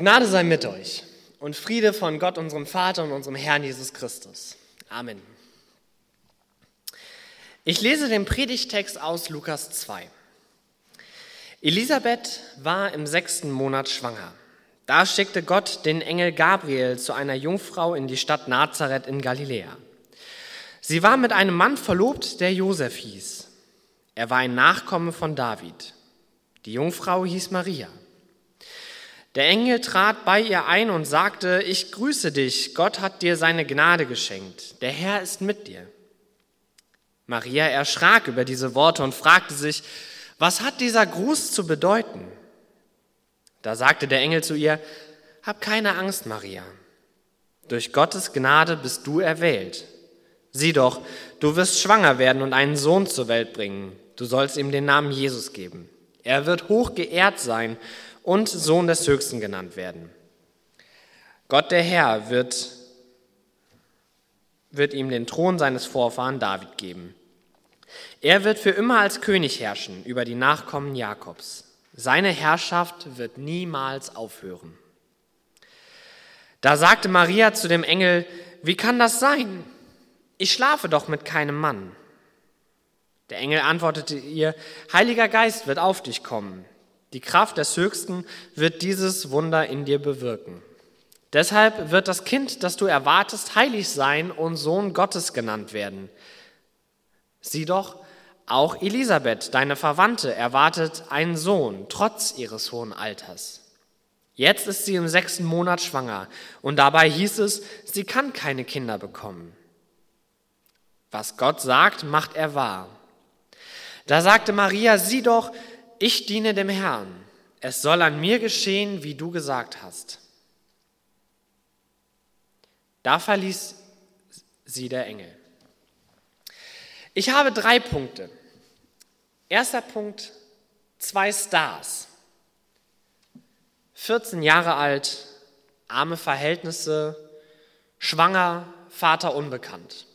Gnade sei mit euch und Friede von Gott, unserem Vater und unserem Herrn Jesus Christus. Amen. Ich lese den Predigttext aus Lukas 2. Elisabeth war im 6. Monat schwanger. Da schickte Gott den Engel Gabriel zu einer Jungfrau in die Stadt Nazareth in Galiläa. Sie war mit einem Mann verlobt, der Josef hieß. Er war ein Nachkomme von David. Die Jungfrau hieß Maria. Der Engel trat bei ihr ein und sagte: Ich grüße dich, Gott hat dir seine Gnade geschenkt. Der Herr ist mit dir. Maria erschrak über diese Worte und fragte sich: Was hat dieser Gruß zu bedeuten? Da sagte der Engel zu ihr: Hab keine Angst, Maria. Durch Gottes Gnade bist du erwählt. Sieh doch, du wirst schwanger werden und einen Sohn zur Welt bringen. Du sollst ihm den Namen Jesus geben. Er wird hoch geehrt sein und Sohn des Höchsten genannt werden. Gott der Herr wird ihm den Thron seines Vorfahren David geben. Er wird für immer als König herrschen über die Nachkommen Jakobs. Seine Herrschaft wird niemals aufhören. Da sagte Maria zu dem Engel: Wie kann das sein? Ich schlafe doch mit keinem Mann. Der Engel antwortete ihr: Heiliger Geist wird auf dich kommen. Die Kraft des Höchsten wird dieses Wunder in dir bewirken. Deshalb wird das Kind, das du erwartest, heilig sein und Sohn Gottes genannt werden. Sieh doch, auch Elisabeth, deine Verwandte, erwartet einen Sohn, trotz ihres hohen Alters. Jetzt ist sie im 6. Monat schwanger und dabei hieß es, sie kann keine Kinder bekommen. Was Gott sagt, macht er wahr. Da sagte Maria: Sieh doch, ich diene dem Herrn. Es soll an mir geschehen, wie du gesagt hast. Da verließ sie der Engel. Ich habe 3 Punkte. Erster Punkt: 2 Stars. 14 Jahre alt, arme Verhältnisse, schwanger, Vater unbekannt.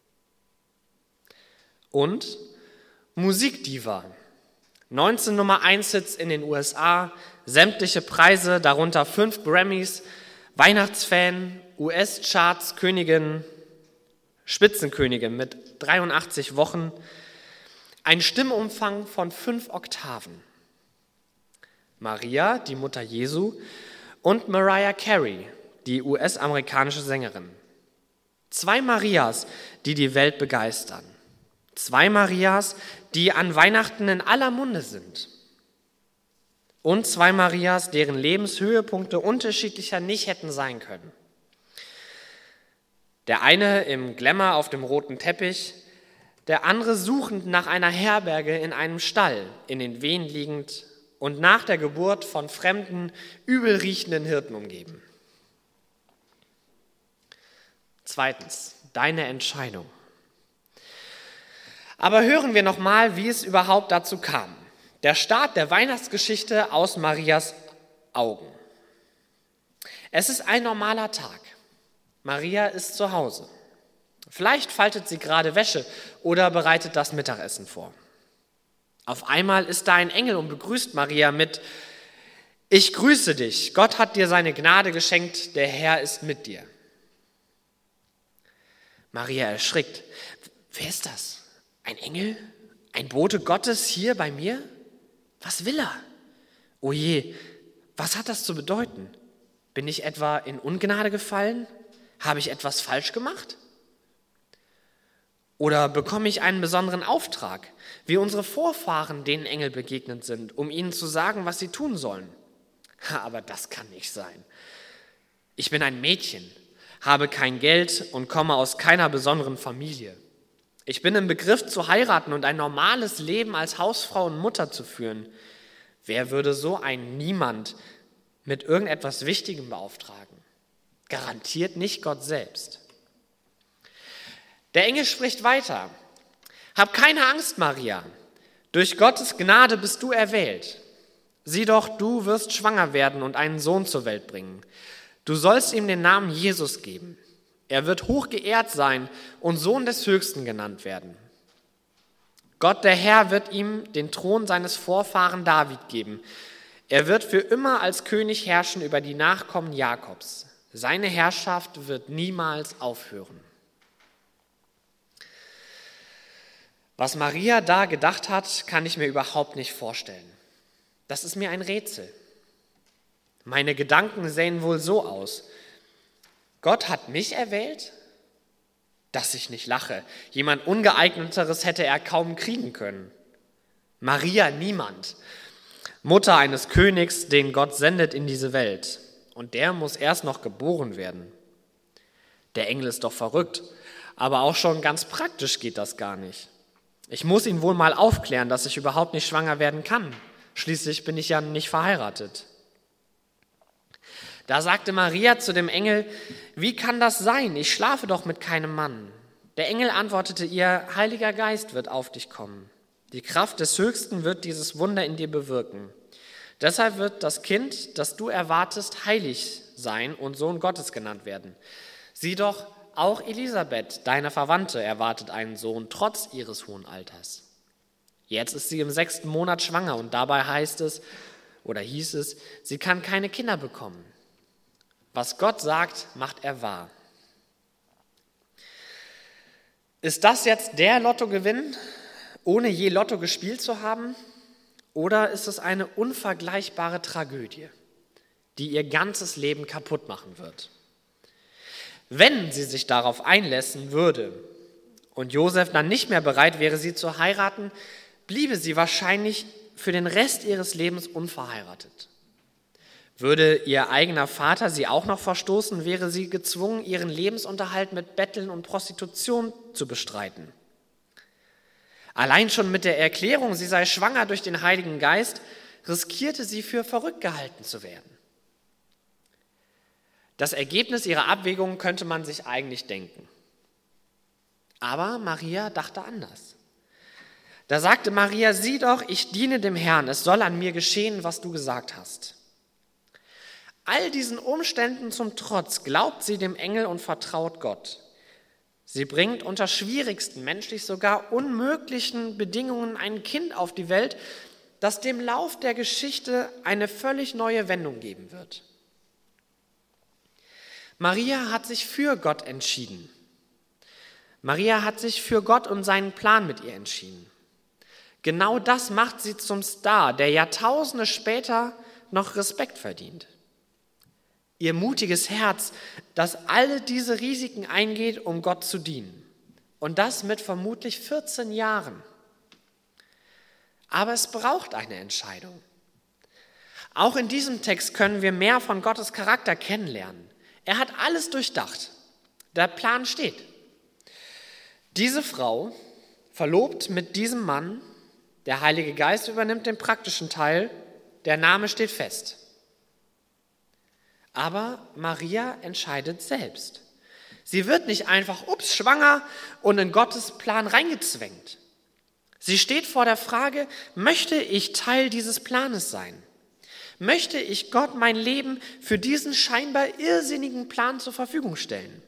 Und Musikdiva. 19 Nummer 1 Hits in den USA, sämtliche Preise, darunter 5 Grammys, Weihnachtsfan, US-Charts, Königin, Spitzenkönigin mit 83 Wochen, ein Stimmumfang von 5 Oktaven. Maria, die Mutter Jesu, und Mariah Carey, die US-amerikanische Sängerin. 2 Marias, die die Welt begeistern. 2 Marias, die an Weihnachten in aller Munde sind. Und 2 Marias, deren Lebenshöhepunkte unterschiedlicher nicht hätten sein können. Der eine im Glamour auf dem roten Teppich, der andere suchend nach einer Herberge in einem Stall, in den Wehen liegend und nach der Geburt von fremden, übel riechenden Hirten umgeben. 2. Deine Entscheidung. Aber hören wir nochmal, wie es überhaupt dazu kam. Der Start der Weihnachtsgeschichte aus Marias Augen. Es ist ein normaler Tag. Maria ist zu Hause. Vielleicht faltet sie gerade Wäsche oder bereitet das Mittagessen vor. Auf einmal ist da ein Engel und begrüßt Maria mit: Ich grüße dich, Gott hat dir seine Gnade geschenkt, der Herr ist mit dir. Maria erschrickt. Wer ist das? Ein Engel? Ein Bote Gottes hier bei mir? Was will er? O je, was hat das zu bedeuten? Bin ich etwa in Ungnade gefallen? Habe ich etwas falsch gemacht? Oder bekomme ich einen besonderen Auftrag, wie unsere Vorfahren den Engel begegnet sind, um ihnen zu sagen, was sie tun sollen? Aber das kann nicht sein. Ich bin ein Mädchen, habe kein Geld und komme aus keiner besonderen Familie. Ich bin im Begriff zu heiraten und ein normales Leben als Hausfrau und Mutter zu führen. Wer würde so ein Niemand mit irgendetwas Wichtigem beauftragen? Garantiert nicht Gott selbst. Der Engel spricht weiter. Hab keine Angst, Maria. Durch Gottes Gnade bist du erwählt. Sieh doch, du wirst schwanger werden und einen Sohn zur Welt bringen. Du sollst ihm den Namen Jesus geben. Er wird hoch geehrt sein und Sohn des Höchsten genannt werden. Gott, der Herr, wird ihm den Thron seines Vorfahren David geben. Er wird für immer als König herrschen über die Nachkommen Jakobs. Seine Herrschaft wird niemals aufhören. Was Maria da gedacht hat, kann ich mir überhaupt nicht vorstellen. Das ist mir ein Rätsel. Meine Gedanken sehen wohl so aus: Gott hat mich erwählt? Dass ich nicht lache. Jemand Ungeeigneteres hätte er kaum kriegen können. Maria niemand. Mutter eines Königs, den Gott sendet in diese Welt. Und der muss erst noch geboren werden. Der Engel ist doch verrückt, aber auch schon ganz praktisch geht das gar nicht. Ich muss ihn wohl mal aufklären, dass ich überhaupt nicht schwanger werden kann. Schließlich bin ich ja nicht verheiratet. Da sagte Maria zu dem Engel: Wie kann das sein? Ich schlafe doch mit keinem Mann. Der Engel antwortete ihr: Heiliger Geist wird auf dich kommen. Die Kraft des Höchsten wird dieses Wunder in dir bewirken. Deshalb wird das Kind, das du erwartest, heilig sein und Sohn Gottes genannt werden. Sieh doch, auch Elisabeth, deine Verwandte, erwartet einen Sohn, trotz ihres hohen Alters. Jetzt ist sie im 6. Monat schwanger und dabei hieß es, sie kann keine Kinder bekommen. Was Gott sagt, macht er wahr. Ist das jetzt der Lottogewinn, ohne je Lotto gespielt zu haben? Oder ist es eine unvergleichbare Tragödie, die ihr ganzes Leben kaputt machen wird? Wenn sie sich darauf einlassen würde und Josef dann nicht mehr bereit wäre, sie zu heiraten, bliebe sie wahrscheinlich für den Rest ihres Lebens unverheiratet. Würde ihr eigener Vater sie auch noch verstoßen, wäre sie gezwungen, ihren Lebensunterhalt mit Betteln und Prostitution zu bestreiten. Allein schon mit der Erklärung, sie sei schwanger durch den Heiligen Geist, riskierte sie, für verrückt gehalten zu werden. Das Ergebnis ihrer Abwägungen könnte man sich eigentlich denken. Aber Maria dachte anders. Da sagte Maria: Sieh doch, ich diene dem Herrn, es soll an mir geschehen, was du gesagt hast. All diesen Umständen zum Trotz glaubt sie dem Engel und vertraut Gott. Sie bringt unter schwierigsten, menschlich sogar unmöglichen Bedingungen ein Kind auf die Welt, das dem Lauf der Geschichte eine völlig neue Wendung geben wird. Maria hat sich für Gott entschieden. Maria hat sich für Gott und seinen Plan mit ihr entschieden. Genau das macht sie zum Star, der Jahrtausende später noch Respekt verdient. Ihr mutiges Herz, das alle diese Risiken eingeht, um Gott zu dienen. Und das mit vermutlich 14 Jahren. Aber es braucht eine Entscheidung. Auch in diesem Text können wir mehr von Gottes Charakter kennenlernen. Er hat alles durchdacht. Der Plan steht. Diese Frau, verlobt mit diesem Mann, der Heilige Geist übernimmt den praktischen Teil, der Name steht fest. Aber Maria entscheidet selbst. Sie wird nicht einfach, schwanger und in Gottes Plan reingezwängt. Sie steht vor der Frage: Möchte ich Teil dieses Planes sein? Möchte ich Gott mein Leben für diesen scheinbar irrsinnigen Plan zur Verfügung stellen?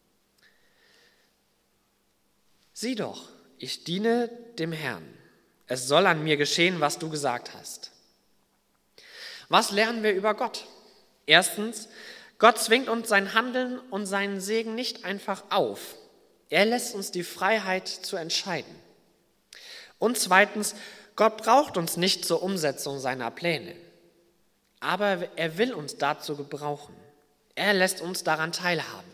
Sieh doch, ich diene dem Herrn. Es soll an mir geschehen, was du gesagt hast. Was lernen wir über Gott? Erstens, Gott zwingt uns sein Handeln und seinen Segen nicht einfach auf. Er lässt uns die Freiheit zu entscheiden. Und zweitens, Gott braucht uns nicht zur Umsetzung seiner Pläne. Aber er will uns dazu gebrauchen. Er lässt uns daran teilhaben.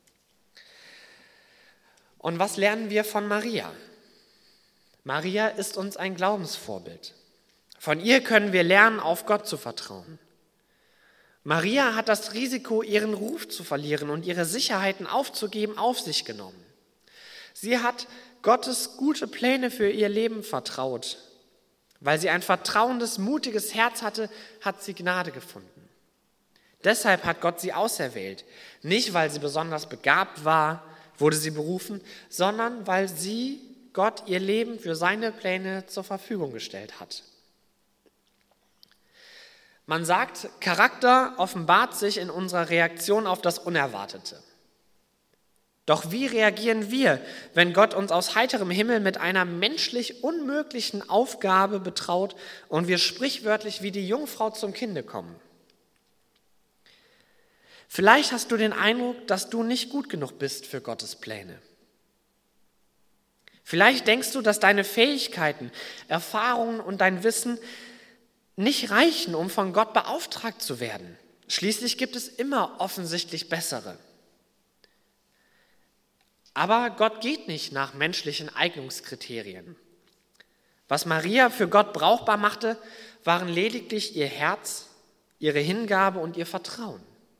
Und was lernen wir von Maria? Maria ist uns ein Glaubensvorbild. Von ihr können wir lernen, auf Gott zu vertrauen. Maria hat das Risiko, ihren Ruf zu verlieren und ihre Sicherheiten aufzugeben, auf sich genommen. Sie hat Gottes gute Pläne für ihr Leben vertraut. Weil sie ein vertrauendes, mutiges Herz hatte, hat sie Gnade gefunden. Deshalb hat Gott sie auserwählt. Nicht, weil sie besonders begabt war, wurde sie berufen, sondern weil Gott ihr Leben für seine Pläne zur Verfügung gestellt hat. Man sagt, Charakter offenbart sich in unserer Reaktion auf das Unerwartete. Doch wie reagieren wir, wenn Gott uns aus heiterem Himmel mit einer menschlich unmöglichen Aufgabe betraut und wir sprichwörtlich wie die Jungfrau zum Kinde kommen? Vielleicht hast du den Eindruck, dass du nicht gut genug bist für Gottes Pläne. Vielleicht denkst du, dass deine Fähigkeiten, Erfahrungen und dein Wissen nicht reichen, um von Gott beauftragt zu werden. Schließlich gibt es immer offensichtlich bessere. Aber Gott geht nicht nach menschlichen Eignungskriterien. Was Maria für Gott brauchbar machte, waren lediglich ihr Herz, ihre Hingabe und ihr Vertrauen.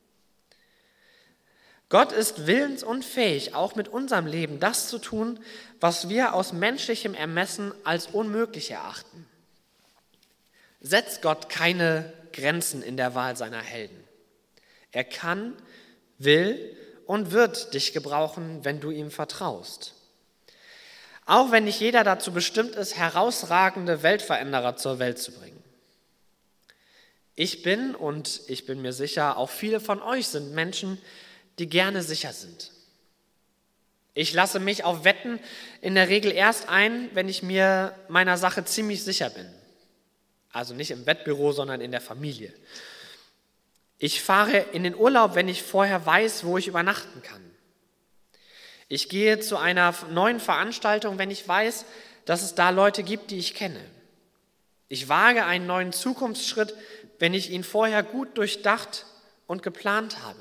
Gott ist willensunfähig, auch mit unserem Leben das zu tun, was wir aus menschlichem Ermessen als unmöglich erachten. Setzt Gott keine Grenzen in der Wahl seiner Helden. Er kann, will und wird dich gebrauchen, wenn du ihm vertraust. Auch wenn nicht jeder dazu bestimmt ist, herausragende Weltveränderer zur Welt zu bringen. Ich bin mir sicher, auch viele von euch sind Menschen, die gerne sicher sind. Ich lasse mich auf Wetten in der Regel erst ein, wenn ich mir meiner Sache ziemlich sicher bin. Also nicht im Wettbüro, sondern in der Familie. Ich fahre in den Urlaub, wenn ich vorher weiß, wo ich übernachten kann. Ich gehe zu einer neuen Veranstaltung, wenn ich weiß, dass es da Leute gibt, die ich kenne. Ich wage einen neuen Zukunftsschritt, wenn ich ihn vorher gut durchdacht und geplant habe.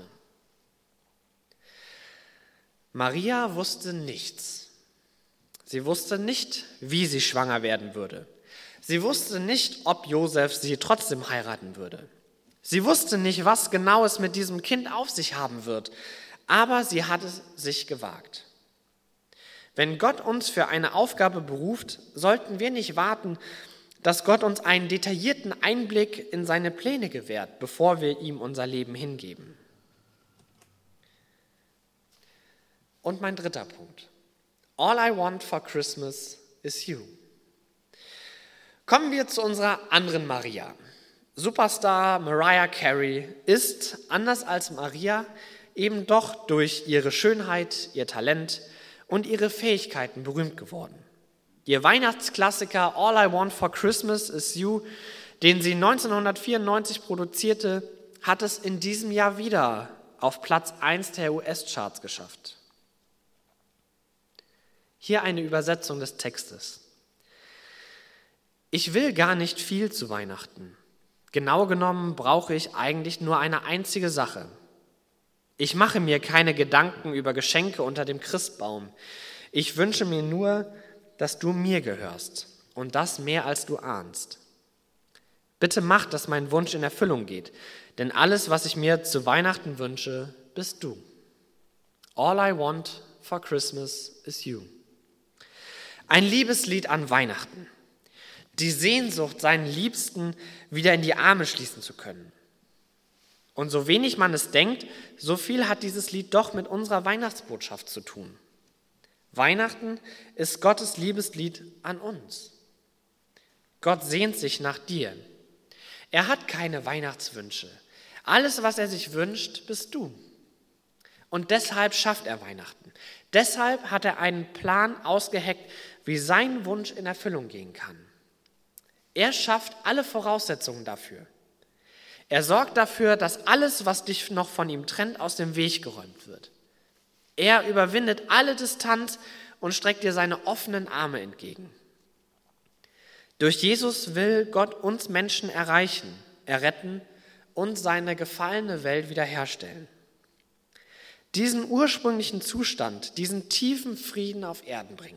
Maria wusste nichts. Sie wusste nicht, wie sie schwanger werden würde. Sie wusste nicht, ob Josef sie trotzdem heiraten würde. Sie wusste nicht, was genau es mit diesem Kind auf sich haben wird, aber sie hat es sich gewagt. Wenn Gott uns für eine Aufgabe beruft, sollten wir nicht warten, dass Gott uns einen detaillierten Einblick in seine Pläne gewährt, bevor wir ihm unser Leben hingeben. Und mein dritter Punkt. All I want for Christmas is you. Kommen wir zu unserer anderen Maria. Superstar Mariah Carey ist, anders als Maria, eben doch durch ihre Schönheit, ihr Talent und ihre Fähigkeiten berühmt geworden. Ihr Weihnachtsklassiker All I Want for Christmas is You, den sie 1994 produzierte, hat es in diesem Jahr wieder auf Platz 1 der US-Charts geschafft. Hier eine Übersetzung des Textes. Ich will gar nicht viel zu Weihnachten. Genau genommen brauche ich eigentlich nur eine einzige Sache. Ich mache mir keine Gedanken über Geschenke unter dem Christbaum. Ich wünsche mir nur, dass du mir gehörst und das mehr als du ahnst. Bitte mach, dass mein Wunsch in Erfüllung geht, denn alles, was ich mir zu Weihnachten wünsche, bist du. All I want for Christmas is you. Ein Liebeslied an Weihnachten. Die Sehnsucht, seinen Liebsten wieder in die Arme schließen zu können. Und so wenig man es denkt, so viel hat dieses Lied doch mit unserer Weihnachtsbotschaft zu tun. Weihnachten ist Gottes Liebeslied an uns. Gott sehnt sich nach dir. Er hat keine Weihnachtswünsche. Alles, was er sich wünscht, bist du. Und deshalb schafft er Weihnachten. Deshalb hat er einen Plan ausgeheckt, wie sein Wunsch in Erfüllung gehen kann. Er schafft alle Voraussetzungen dafür. Er sorgt dafür, dass alles, was dich noch von ihm trennt, aus dem Weg geräumt wird. Er überwindet alle Distanz und streckt dir seine offenen Arme entgegen. Durch Jesus will Gott uns Menschen erreichen, erretten und seine gefallene Welt wiederherstellen. Diesen ursprünglichen Zustand, diesen tiefen Frieden auf Erden bringen.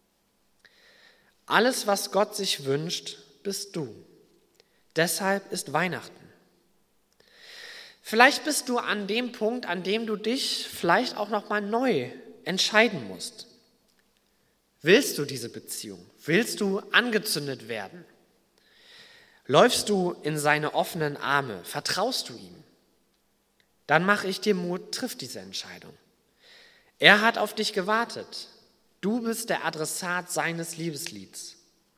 Alles, was Gott sich wünscht, bist du. Deshalb ist Weihnachten. Vielleicht bist du an dem Punkt, an dem du dich vielleicht auch noch mal neu entscheiden musst. Willst du diese Beziehung? Willst du angezündet werden? Läufst du in seine offenen Arme? Vertraust du ihm? Dann mache ich dir Mut, triff diese Entscheidung. Er hat auf dich gewartet. Du bist der Adressat seines Liebeslieds.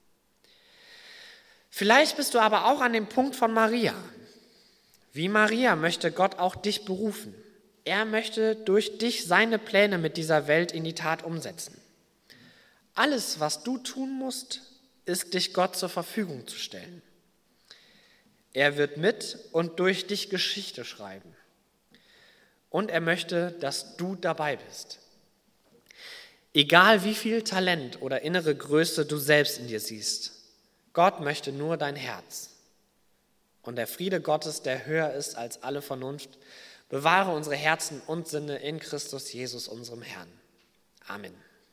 Vielleicht bist du aber auch an dem Punkt von Maria. Wie Maria möchte Gott auch dich berufen. Er möchte durch dich seine Pläne mit dieser Welt in die Tat umsetzen. Alles, was du tun musst, ist, dich Gott zur Verfügung zu stellen. Er wird mit und durch dich Geschichte schreiben. Und er möchte, dass du dabei bist. Egal wie viel Talent oder innere Größe du selbst in dir siehst, Gott möchte nur dein Herz. Und der Friede Gottes, der höher ist als alle Vernunft, bewahre unsere Herzen und Sinne in Christus Jesus, unserem Herrn. Amen.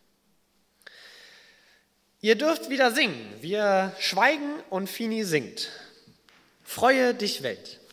Ihr dürft wieder singen. Wir schweigen und Fini singt. Freue dich, Welt.